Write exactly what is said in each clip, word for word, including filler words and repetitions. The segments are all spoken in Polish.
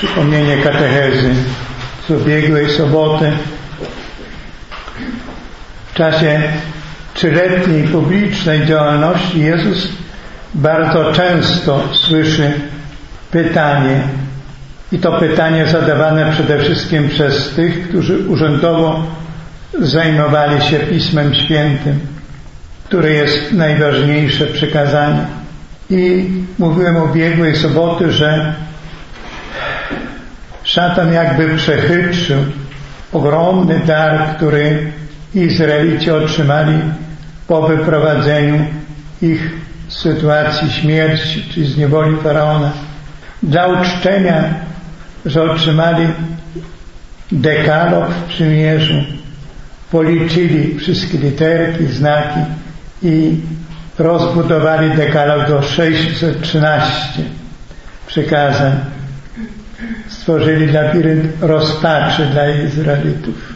Przypomnienie katechezy z ubiegłej soboty. W czasie trzyletniej publicznej działalności Jezus bardzo często słyszy pytanie, i to pytanie zadawane przede wszystkim przez tych, którzy urzędowo zajmowali się Pismem Świętym, które jest najważniejsze przykazanie. I mówiłem ubiegłej soboty, że szatan jakby przechytrzył ogromny dar, który Izraelici otrzymali po wyprowadzeniu ich z sytuacji śmierci, czyli z niewoli Faraona. Dla uczczenia, że otrzymali dekalog w przymierzu, policzyli wszystkie literki, znaki i rozbudowali dekalog do sześćset trzynaście przykazań. Stworzyli labirynt rozpaczy dla Izraelitów,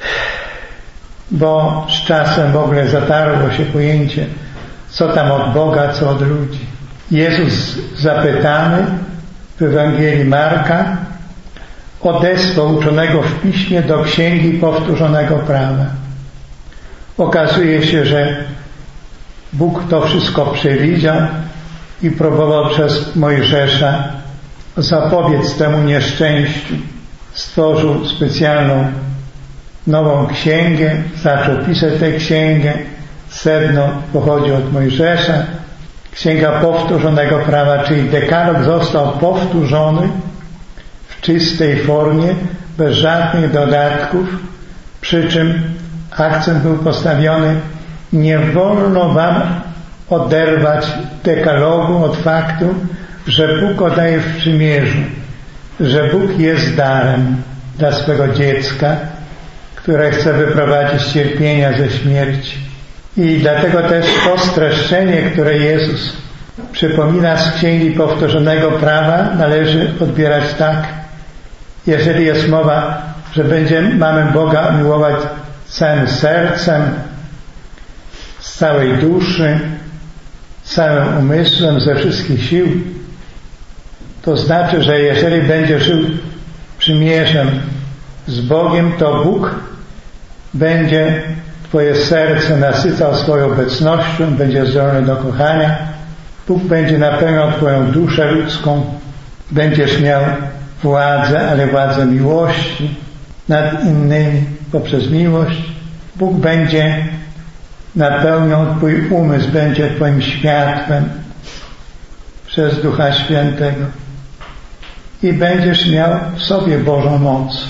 bo z czasem w ogóle zatarło się pojęcie, co tam od Boga, co od ludzi. Jezus zapytany w Ewangelii Marka odesłał uczonego w Piśmie do Księgi Powtórzonego Prawa. Okazuje się, że Bóg to wszystko przewidział i próbował przez Mojżesza zapobiec temu nieszczęściu. Stworzył specjalną nową księgę, zaczął pisać tę księgę. Sedno pochodzi od Mojżesza. Księga Powtórzonego Prawa, czyli dekalog został powtórzony w czystej formie, bez żadnych dodatków, przy czym akcent był postawiony: nie wolno wam oderwać dekalogu od faktu, że Bóg oddaje w przymierzu, że Bóg jest darem dla swego dziecka, które chce wyprowadzić z cierpienia, ze śmierci. I dlatego też to streszczenie, które Jezus przypomina z Księgi Powtórzonego Prawa, należy odbierać tak: jeżeli jest mowa, że będziemy, mamy Boga miłować całym sercem, z całej duszy, całym umysłem, ze wszystkich sił, to znaczy, że jeżeli będzie żył przymierzem z Bogiem, to Bóg będzie Twoje serce nasycał swoją obecnością, będzie zdolny do kochania. Bóg będzie napełniał Twoją duszę ludzką. Będziesz miał władzę, ale władzę miłości nad innymi poprzez miłość. Bóg będzie napełniał Twój umysł, będzie Twoim światłem przez Ducha Świętego. I będziesz miał w sobie Bożą moc.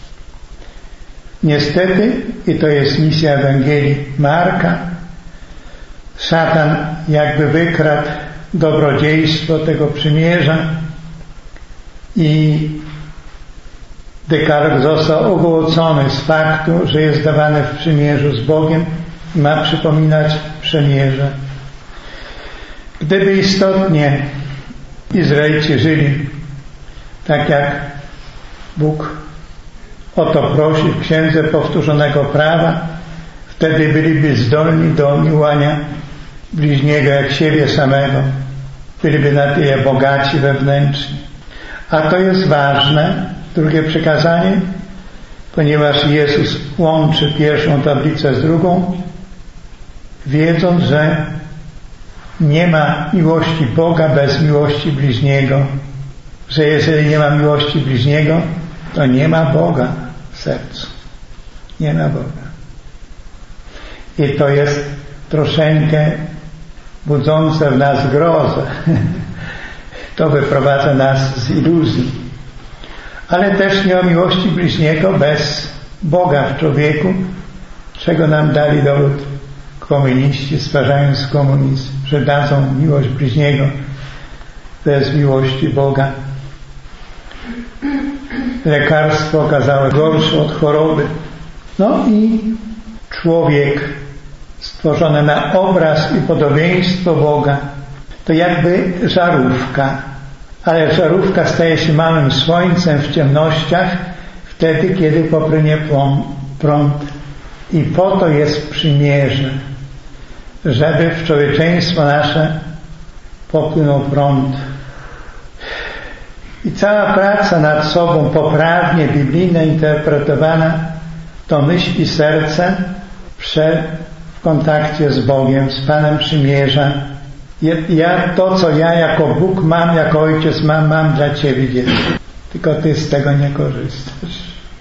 Niestety, i to jest misja Ewangelii Marka, szatan jakby wykradł dobrodziejstwo tego przymierza i dekalog został ogołocony z faktu, że jest dawany w przymierzu z Bogiem i ma przypominać przymierze. Gdyby istotnie Izraelici żyli tak, jak Bóg o to prosi w Księdze Powtórzonego Prawa, wtedy byliby zdolni do miłowania bliźniego jak siebie samego. Byliby na tyle bogaci wewnętrznie. A to jest ważne, drugie przykazanie, ponieważ Jezus łączy pierwszą tablicę z drugą, wiedząc, że nie ma miłości Boga bez miłości bliźniego, że jeżeli nie ma miłości bliźniego, to nie ma Boga w sercu. Nie ma Boga. I to jest troszeczkę budzące w nas grozę. To wyprowadza nas z iluzji. Ale też nie o miłości bliźniego bez Boga w człowieku, czego nam dali dowód komuniści, stwarzając komunizm, że dadzą miłość bliźniego bez miłości Boga. Lekarstwo okazało gorsze od choroby. No i człowiek stworzony na obraz i podobieństwo Boga to jakby żarówka, ale żarówka staje się małym słońcem w ciemnościach wtedy, kiedy popłynie prąd. I po to jest przymierze, żeby w człowieczeństwo nasze popłynął prąd. I cała praca nad sobą poprawnie, biblijnie interpretowana to myśl i serce przed w kontakcie z Bogiem, z Panem Przymierza. Ja to, co ja jako Bóg mam, jako Ojciec mam, mam dla Ciebie, dziecko. Tylko Ty z tego nie korzystasz.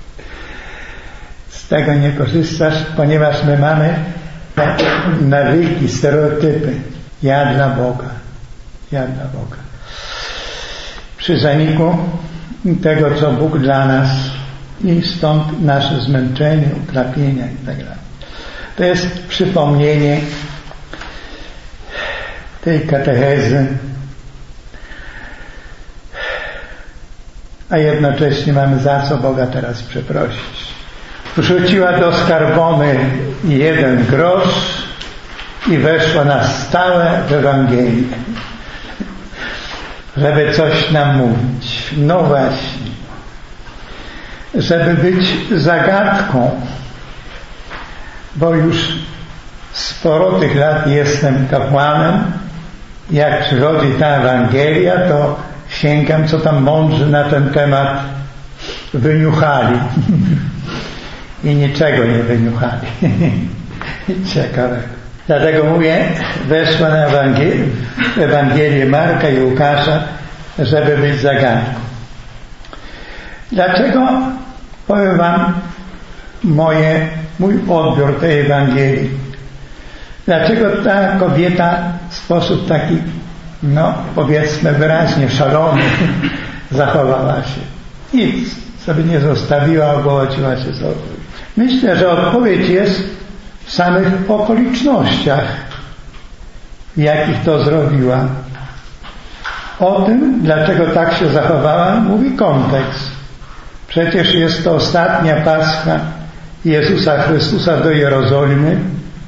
Z tego nie korzystasz, ponieważ my mamy nawyki, stereotypy. Ja dla Boga. Ja dla Boga. Przy zaniku tego, co Bóg dla nas, i stąd nasze zmęczenie, utrapienia itd. To jest przypomnienie tej katechezy, a jednocześnie mamy za co Boga teraz przeprosić. Wrzuciła do skarbony jeden grosz i weszła na stałe w Ewangelię, żeby coś nam mówić. No właśnie, żeby być zagadką, bo już sporo tych lat jestem kapłanem. Jak przychodzi ta Ewangelia, to sięgam, co tam mądrzy na ten temat wyniuchali. I niczego nie wyniuchali. Ciekawego. Dlatego mówię, weszła na Ewangelię, Ewangelię Marka i Łukasza, żeby być zagadką. Dlaczego? Powiem Wam moje, mój odbiór tej Ewangelii. Dlaczego ta kobieta w sposób taki, no powiedzmy wyraźnie szalony zachowała się? Nic sobie nie zostawiła, ogołociła się z ogółu. Myślę, że odpowiedź jest w samych okolicznościach, w jakich to zrobiła. O tym, dlaczego tak się zachowała, mówi kontekst. Przecież jest to ostatnia Pascha Jezusa Chrystusa do Jerozolimy.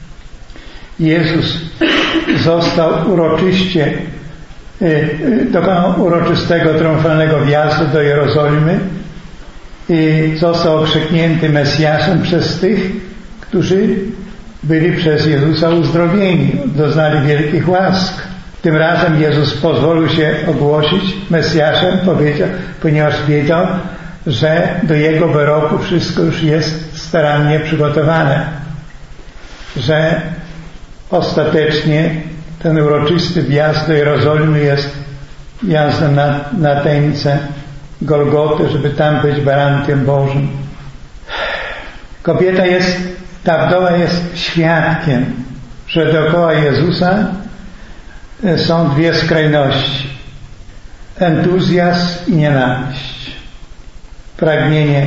Jezus został uroczyście, dokonał uroczystego triumfalnego wjazdu do Jerozolimy i został okrzyknięty Mesjaszem przez tych, którzy byli przez Jezusa uzdrowieni, doznali wielkich łask. Tym razem Jezus pozwolił się ogłosić Mesjaszem, powiedział, ponieważ wiedział, że do Jego wyroku wszystko już jest starannie przygotowane, że ostatecznie ten uroczysty wjazd do Jerozolimy jest wjazdem na, na tajemnicę Golgoty, żeby tam być barankiem Bożym. Kobieta jest, ta wdowa jest świadkiem, że dookoła Jezusa są dwie skrajności. Entuzjazm i nienawiść. Pragnienie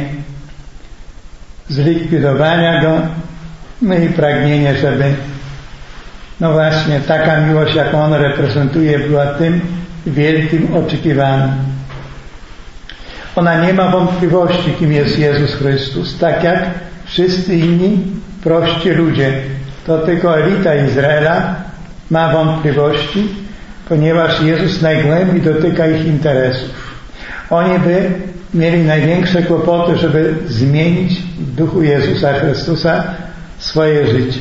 zlikwidowania Go, no i pragnienie, żeby no właśnie taka miłość, jaką On reprezentuje, była tym wielkim oczekiwaniem. Ona nie ma wątpliwości, kim jest Jezus Chrystus, tak jak wszyscy inni prości ludzie. To tylko elita Izraela ma wątpliwości, ponieważ Jezus najgłębiej dotyka ich interesów. Oni by mieli największe kłopoty, żeby zmienić w duchu Jezusa Chrystusa swoje życie.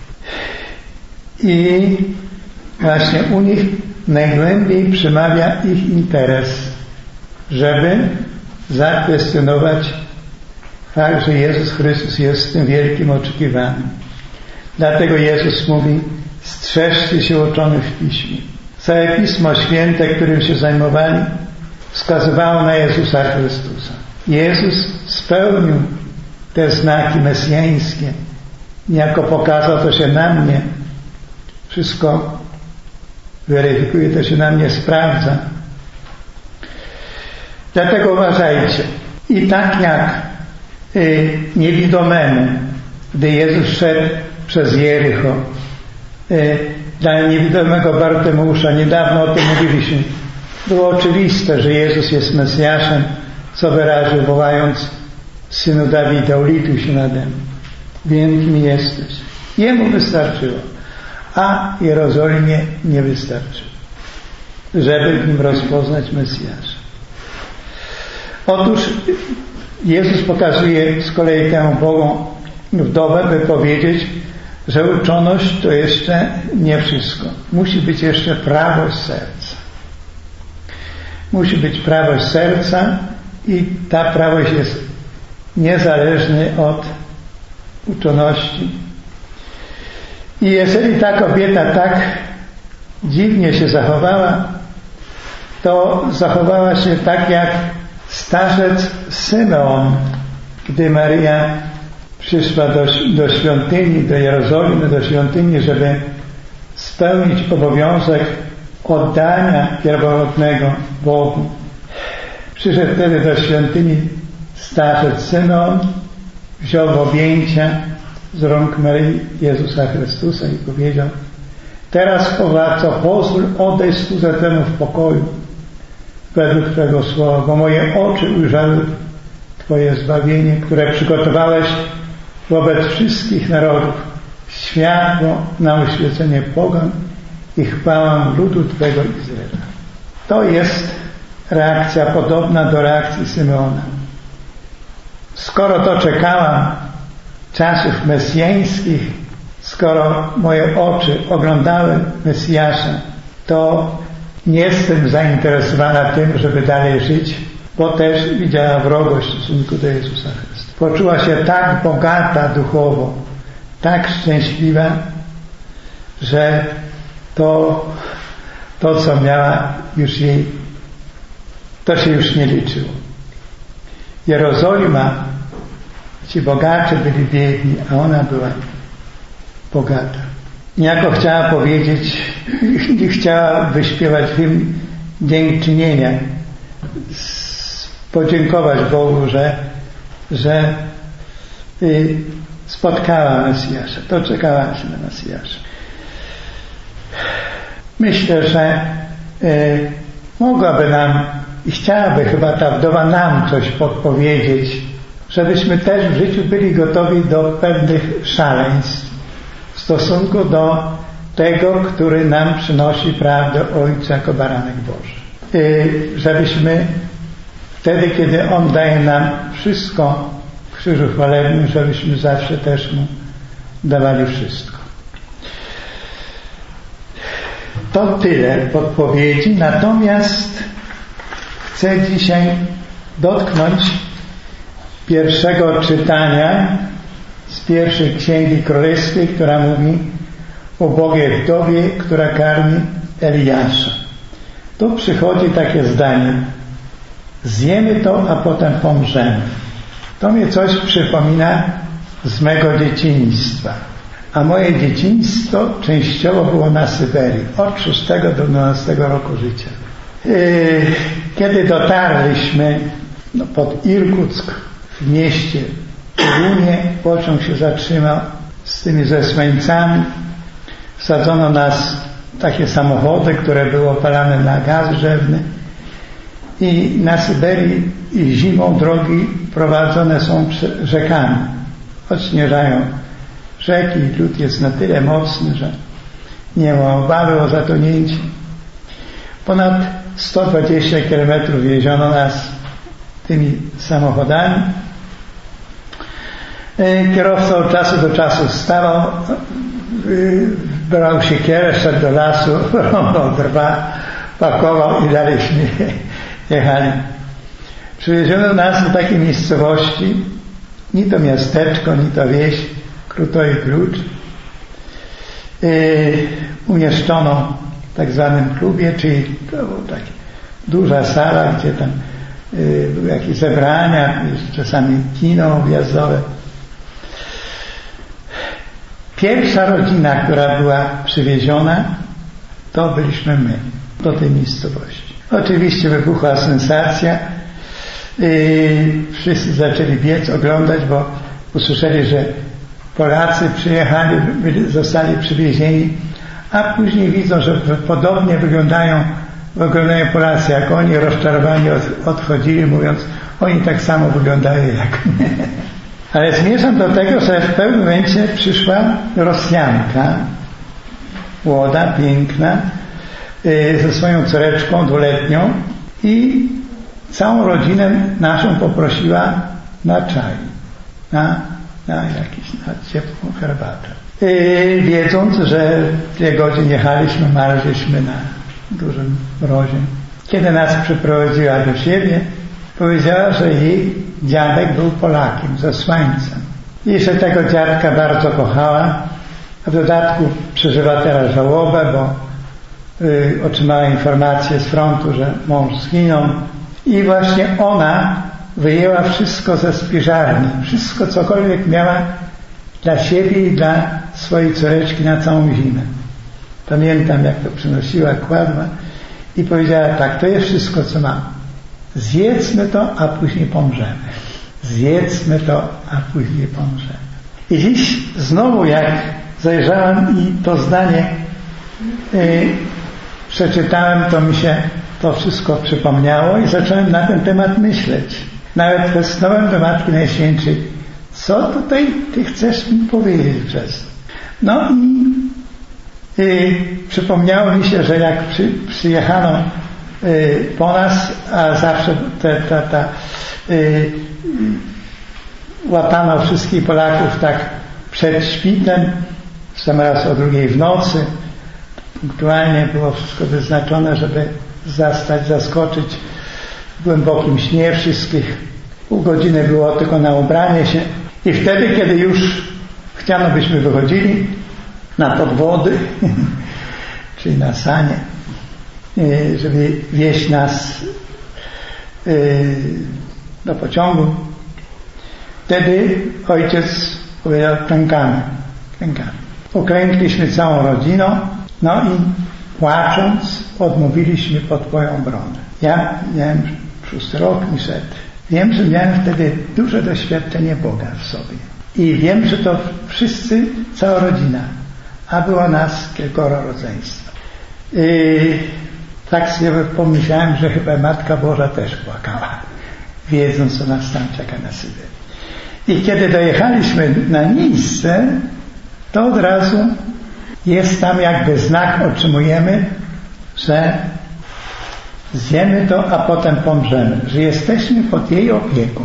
I właśnie u nich najgłębiej przemawia ich interes, żeby zakwestionować fakt, że Jezus Chrystus jest tym wielkim oczekiwaniem. Dlatego Jezus mówi: strzeżcie się uczonych w Piśmie. Całe Pismo Święte, którym się zajmowali, wskazywało na Jezusa Chrystusa. Jezus spełnił te znaki mesjańskie. Niejako pokazał, to się na mnie wszystko weryfikuje, to się na mnie sprawdza. Dlatego uważajcie. I tak jak y, niewidomemu, gdy Jezus szedł przez Jericho, y, dla niewidomego Bartymeusza, niedawno o tym mówiliśmy, było oczywiste, że Jezus jest Mesjaszem, co wyraził, wołając: Synu Dawida, ulituj się nade mną. Wiem, kim jesteś. Jemu wystarczyło, a Jerozolimie nie wystarczy, żeby w nim rozpoznać Mesjasza. Otóż Jezus pokazuje z kolei tę Bogą wdowę, by powiedzieć, że uczoność to jeszcze nie wszystko. Musi być jeszcze prawość serca. Musi być prawość serca i ta prawość jest niezależna od uczoności. I jeżeli ta kobieta tak dziwnie się zachowała, to zachowała się tak jak starzec Symeon, gdy Maryja przyszła do, do świątyni, do Jerozolimy, do świątyni, żeby spełnić obowiązek oddania pierworodnego Bogu. Przyszedł wtedy do świątyni starzec Symeon, wziął w objęcia z rąk Maryi Jezusa Chrystusa i powiedział: teraz, o władco, pozwól odejść tu ze temu w pokoju według Twojego słowa, bo moje oczy ujrzały Twoje zbawienie, które przygotowałeś wobec wszystkich narodów, światło na oświecenie pogan i chwałę ludu Twego Izraela. To jest reakcja podobna do reakcji Symeona. Skoro to czekałam czasów mesjańskich, skoro moje oczy oglądały Mesjasza, to nie jestem zainteresowana tym, żeby dalej żyć, bo też widziała wrogość w stosunku do Jezusa Chrystusa. Poczuła się tak bogata duchowo, tak szczęśliwa, że to, to co miała, już jej, to się już nie liczyło. Jerozolima, ci bogacze byli biedni, a ona była bogata. Niejako chciała powiedzieć, chciała wyśpiewać hymn dziękczynienia, podziękować Bogu, że, że y, spotkała Mesjasza, doczekała się na Mesjasza. Myślę, że y, mogłaby nam i chciałaby chyba ta wdowa nam coś podpowiedzieć, żebyśmy też w życiu byli gotowi do pewnych szaleństw w stosunku do tego, który nam przynosi prawdę Ojca jako baranek Boży. Yy, żebyśmy wtedy, kiedy On daje nam wszystko w krzyżu chwalebnym, żebyśmy zawsze też Mu dawali wszystko. To tyle podpowiedzi, natomiast chcę dzisiaj dotknąć pierwszego czytania z pierwszej Księgi Królewskiej, która mówi o ubogiej wdowie, która karmi Eliasza. Tu przychodzi takie zdanie: zjemy to, a potem pomrzemy. To mnie coś przypomina z mego dzieciństwa. A moje dzieciństwo częściowo było na Syberii, od szóstego do dwunastego roku życia. Kiedy dotarliśmy no, pod Irkuck w mieście Lunie, pociąg się zatrzymał z tymi zesłańcami. Wsadzono nas w takie samochody, które były opalane na gaz drzewny. I na Syberii i zimą drogi prowadzone są rzekami. Odśnieżają rzeki i lód jest na tyle mocny, że nie ma obawy o zatonięcie. Ponad sto dwadzieścia kilometrów wieziono nas tymi samochodami. Kierowca od czasu do czasu stawał, brał siekierę, szedł do lasu, rąbał drwa, pakował i dalejśmy jechali. Przywieziono nas do takiej miejscowości, ni to miasteczko, ni to wieś, Kruto i Klucz. Umieszczono w tak zwanym klubie, czyli to była taka duża sala, gdzie tam były jakieś zebrania, czasami kino objazdowe. Pierwsza rodzina, która była przywieziona, to byliśmy my, do tej miejscowości. Oczywiście wybuchła sensacja. Wszyscy zaczęli biec, oglądać, bo usłyszeli, że Polacy przyjechali, byli, zostali przywiezieni, a później widzą, że podobnie wyglądają, wyglądają Polacy, jak oni, rozczarowani od, odchodzili, mówiąc, oni tak samo wyglądają jak my. Ale zmierzam do tego, że w pewnym momencie przyszła Rosjanka, młoda, piękna, yy, ze swoją córeczką dwuletnią i całą rodzinę naszą poprosiła na czaj, na, na jakiś, na ciepłą herbatę. Yy, wiedząc, że dwie godziny jechaliśmy, marzyliśmy na dużym mrozie. Kiedy nas przyprowadziła do siebie, powiedziała, że jej dziadek był Polakiem, zesłańcem. I że tego dziadka bardzo kochała, a w dodatku przeżywa teraz żałobę, bo y, otrzymała informację z frontu, że mąż zginął. I właśnie ona wyjęła wszystko ze spiżarni, wszystko cokolwiek miała dla siebie i dla swojej córeczki na całą zimę. Pamiętam, jak to przynosiła, kładła i powiedziała tak, to jest wszystko, co mam. Zjedzmy to, a później pomrzemy. Zjedzmy to, a później pomrzemy. I dziś znowu, jak zajrzałem i to zdanie yy, przeczytałem, to mi się to wszystko przypomniało i zacząłem na ten temat myśleć. Nawet westchnąłem do Matki Najświętszej. Co tutaj Ty chcesz mi powiedzieć przez to? No i yy, przypomniało mi się, że jak przy, przyjechano yy, po nas, a zawsze ta, ta, ta yy, łapano wszystkich Polaków tak przed świtem, sam raz o drugiej w nocy. Punktualnie było wszystko wyznaczone, żeby zastać, zaskoczyć w głębokim śnie wszystkich. Pół godziny było tylko na ubranie się. I wtedy, kiedy już chciano, byśmy wychodzili na podwody, czyli na sanie, żeby wieźć nas do pociągu, wtedy ojciec powiedział, klękamy, klękamy. Uklękliśmy całą rodziną, no i płacząc odmówiliśmy pod Twoją obronę. Ja miałem szósty rok niestety. Wiem, że miałem wtedy duże doświadczenie Boga w sobie. I wiem, że to wszyscy, cała rodzina, a było nas kilkoro rodzeństwa. I tak sobie pomyślałem, że chyba Matka Boża też płakała, wiedząc, co nas tam czeka na Syberię. I kiedy dojechaliśmy na miejsce, to od razu jest tam jakby znak, otrzymujemy, że zjemy to, a potem pomrzemy, że jesteśmy pod jej opieką.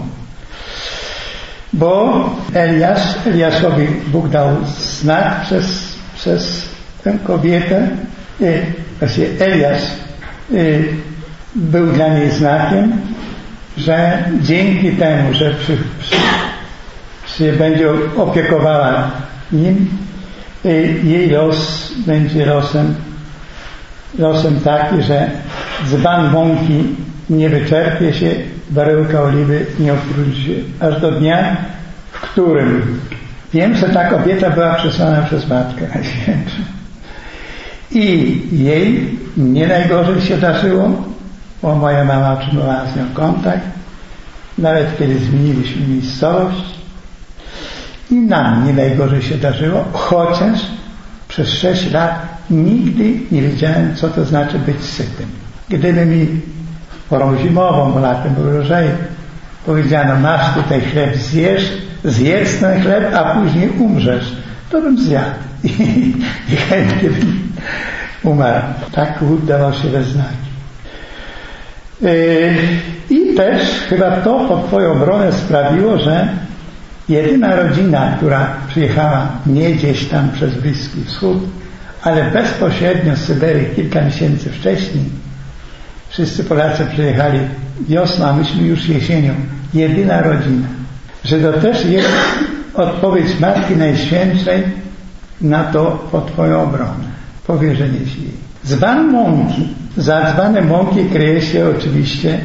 Bo Eliasz, Eliaszowi Bóg dał znak przez, przez tę kobietę, y, właśnie Eliasz y, był dla niej znakiem, że dzięki temu, że przy, przy, się będzie opiekowała nim, y, jej los będzie losem losem taki, że dzban mąki nie wyczerpie się, baryłka oliwy nie obróci się, aż do dnia, w którym wiem, że ta kobieta była przesłana przez Matkę Najświętszą. I jej nie najgorzej się darzyło, bo moja mama otrzymywała z nią kontakt, nawet kiedy zmieniliśmy miejscowość. I nam nie najgorzej się darzyło, chociaż przez sześć lat nigdy nie wiedziałem, co to znaczy być sytym. Gdyby mi porą zimową, bo latem był lżej, powiedziano, masz tutaj chleb, zjesz, zjedz ten chleb, a później umrzesz, to bym zjadł. I, i chętnie bym umarł. Tak udało się we znaki. Yy, I też chyba to pod Twoją obronę sprawiło, że jedyna rodzina, która przyjechała nie gdzieś tam przez Bliski Wschód, ale bezpośrednio z Syberii kilka miesięcy wcześniej, wszyscy Polacy przyjechali wiosną, a myśmy już jesienią. Jedyna rodzina. Że to też jest odpowiedź Matki Najświętszej na to pod Twoją obronę. Powierzenie się jej. Dzban mąki. Za dzbanem mąki kryje się oczywiście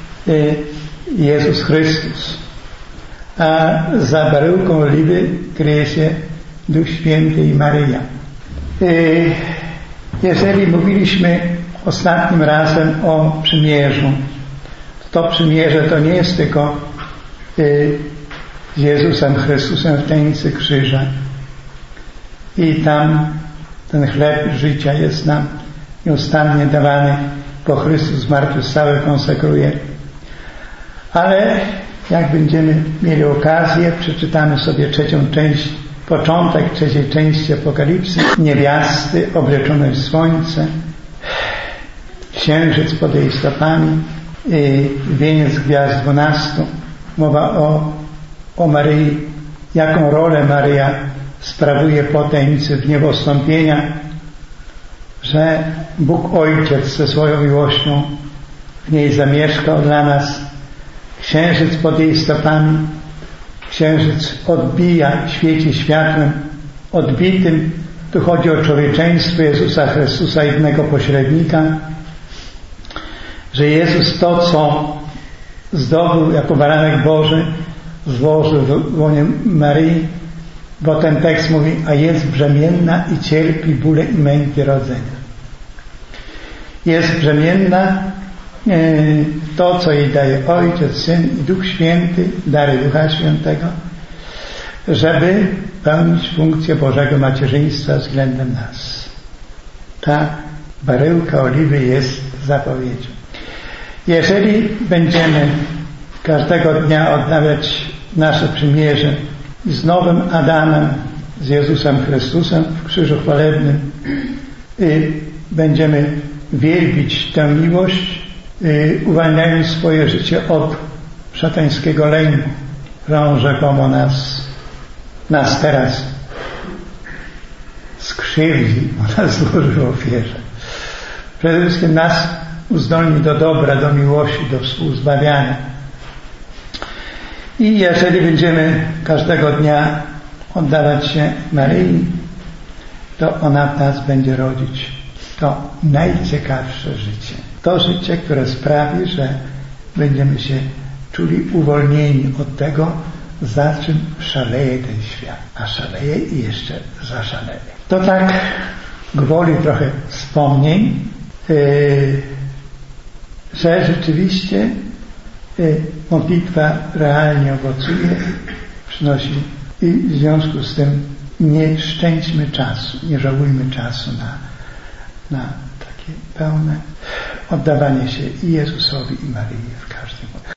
Jezus Chrystus. A za baryłką oliwy kryje się Duch Święty i Maryja. Jeżeli mówiliśmy ostatnim razem o przymierzu, to przymierze to nie jest tylko z Jezusem Chrystusem w tajemnicy krzyża. I tam ten chleb życia jest nam nieustannie dawany, bo Chrystus zmartwychwstały konsekruje. Ale jak będziemy mieli okazję, przeczytamy sobie trzecią część, początek trzeciej części Apokalipsy, niewiasty obleczonej w słońce, księżyc pod jej stopami, wieniec gwiazd dwunastu. Mowa o, o Maryi, jaką rolę Maryja sprawuje po tajemnicy wniebostąpienia, że Bóg Ojciec ze swoją miłością w niej zamieszkał dla nas. Księżyc pod jej stopami, księżyc odbija, świeci światłem odbitym. Tu chodzi o człowieczeństwo Jezusa Chrystusa, jednego pośrednika, że Jezus to, co zdobył jako baranek Boży, złożył w łonie Maryi, bo ten tekst mówi, a jest brzemienna i cierpi bóle i męki rodzenia. Jest brzemienna, to, co jej daje Ojciec, Syn i Duch Święty, dary Ducha Świętego, żeby pełnić funkcję Bożego macierzyństwa względem nas. Ta baryłka oliwy jest zapowiedzią. Jeżeli będziemy każdego dnia odnawiać nasze przymierze z nowym Adamem, z Jezusem Chrystusem w krzyżu chwalebnym, i będziemy wielbić tę miłość, i uwalniając swoje życie od szatańskiego lęku, że on rzekomo nas, nas teraz skrzywdzi, bo nas złoży w ofierze. Przede wszystkim nas uzdolni do dobra, do miłości, do współzbawiania. I jeżeli będziemy każdego dnia oddawać się Maryi, to ona w nas będzie rodzić to najciekawsze życie. To życie, które sprawi, że będziemy się czuli uwolnieni od tego, za czym szaleje ten świat. A szaleje i jeszcze zaszaleje. To tak gwoli trochę wspomnień, yy, że rzeczywiście yy, modlitwa realnie owocuje, przynosi i w związku z tym nie szczęćmy czasu, nie żałujmy czasu na, na takie pełne oddawanie się i Jezusowi, i Maryi w każdym